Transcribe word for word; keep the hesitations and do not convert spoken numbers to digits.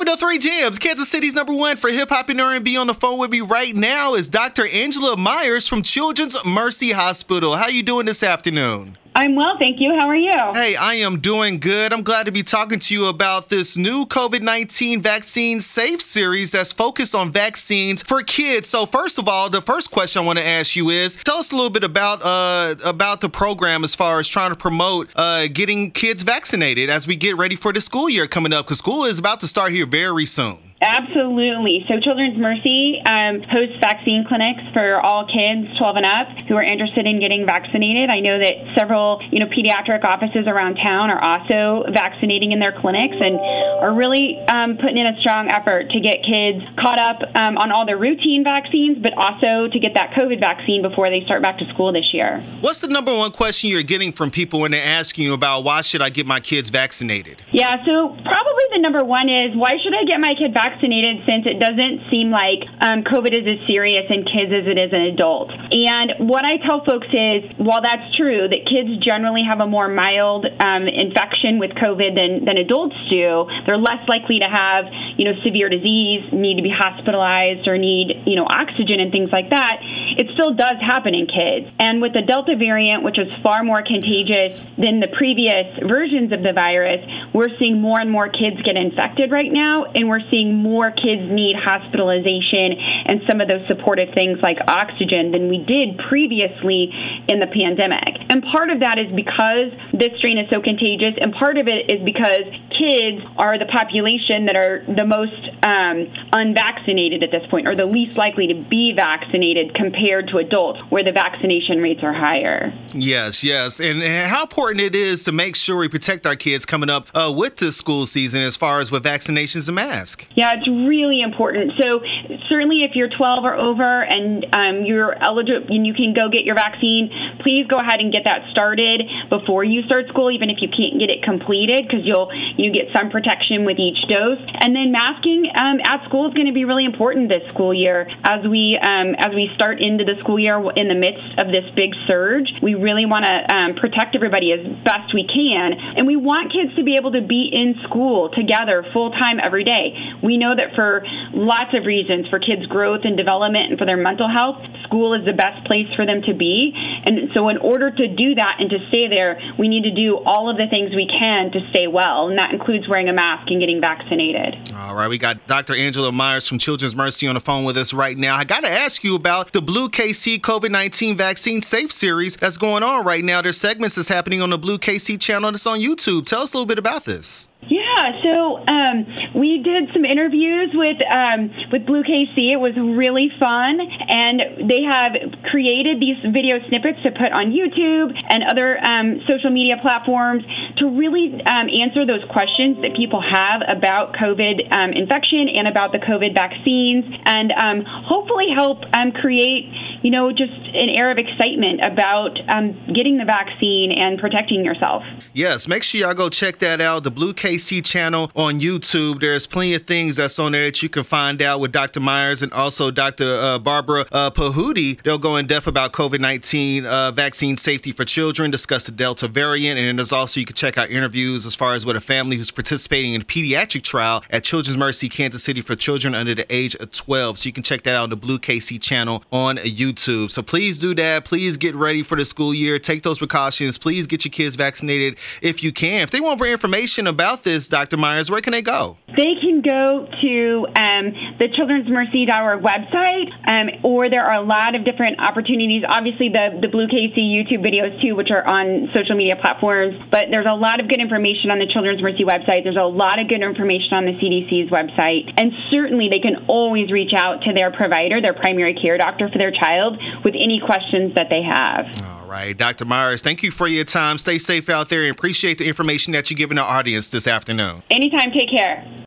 oh three Jams, Kansas City's number one for hip-hop and R and B. On the phone with me right now is Doctor Angela Myers from Children's Mercy Hospital. How you doing this afternoon? I'm well, thank you. How are you? Hey, I am doing good. I'm glad to be talking to you about this new COVID nineteen Vaccine Safe series that's focused on vaccines for kids. So first of all, the first question I want to ask you is, tell us a little bit about uh, about the program as far as trying to promote uh, getting kids vaccinated as we get ready for the school year coming up, because school is about to start here very soon. Absolutely. So Children's Mercy um, hosts vaccine clinics for all kids twelve and up who are interested in getting vaccinated. I know that several, you know, pediatric offices around town are also vaccinating in their clinics and are really um, putting in a strong effort to get kids caught up um, on all their routine vaccines, but also to get that COVID vaccine before they start back to school this year. What's the number one question you're getting from people when they're asking you about why should I get my kids vaccinated? Yeah, so probably the number one is, why should I get my kid vaccinated? vaccinated since it doesn't seem like um, COVID is as serious in kids as it is in adults. And what I tell folks is, while that's true, that kids generally have a more mild um, infection with COVID than, than adults do, they're less likely to have, you know, severe disease, need to be hospitalized, or need, you know, oxygen and things like that. It still does happen in kids. And with the Delta variant, which is far more contagious than the previous versions of the virus, we're seeing more and more kids get infected right now, and we're seeing more kids need hospitalization and some of those supportive things like oxygen than we did previously in the pandemic. And part of that is because this strain is so contagious, and part of it is because kids are the population that are the most um, unvaccinated at this point, or the least likely to be vaccinated compared to adults, where the vaccination rates are higher. Yes, yes. And how important it is to make sure we protect our kids coming up uh, with the school season as far as with vaccinations and masks. Yeah, it's really important. So certainly if you're twelve or over and um, you're eligible and you can go get your vaccine, please go ahead and get that started before you start school, even if you can't get it completed, because you'll you get some protection with each dose. And then masking um, at school is going to be really important this school year. As we um, as we start into the school year in the midst of this big surge, we really want to um, protect everybody as best we can. And we want kids to be able to be in school together full time every day. We know that for lots of reasons, for kids' growth and development and for their mental health, school is the best place for them to be. And so in order to do that and to stay there, we need to do all of the things we can to stay well, and that includes wearing a mask and getting vaccinated. All right, we got Doctor Angela Myers from Children's Mercy on the phone with us right now. I got to ask you about the Blue K C COVID nineteen Vaccine Safe series that's going on right now. There's segments that's happening on the Blue K C channel that's on YouTube. Tell us a little bit about this. Yeah, so um, we did some interviews with um, with Blue K C. It was really fun, and they have created these video snippets to put on YouTube and other um, social media platforms to really um, answer those questions that people have about COVID um, infection and about the COVID vaccines, and um, hopefully help um, create, you know, just an air of excitement about um, getting the vaccine and protecting yourself. Yes, make sure y'all go check that out, the Blue K C channel on YouTube. There's plenty of things that's on there that you can find out with Doctor Myers and also Doctor Uh, Barbara uh, Pahudi. They'll go in depth about COVID nineteen uh, vaccine safety for children, discuss the Delta variant, and then there's also, you can check out interviews as far as with a family who's participating in a pediatric trial at Children's Mercy Kansas City for children under the age of twelve. So you can check that out on the Blue K C channel on YouTube. So please do that. Please get ready for the school year. Take those precautions. Please get your kids vaccinated if you can. If they want more information about this, Doctor Myers, where can they go? They can go to um, the children's mercy dot org website, um, or there are a lot of different opportunities. Obviously, the, the Blue K C YouTube videos, too, which are on social media platforms. But there's a lot of good information on the Children's Mercy website. There's a lot of good information on the C D C's website. And certainly, they can always reach out to their provider, their primary care doctor for their child, with any questions that they have. All right, Doctor Myers, thank you for your time. Stay safe out there and appreciate the information that you're giving our audience this afternoon. Anytime. Take care.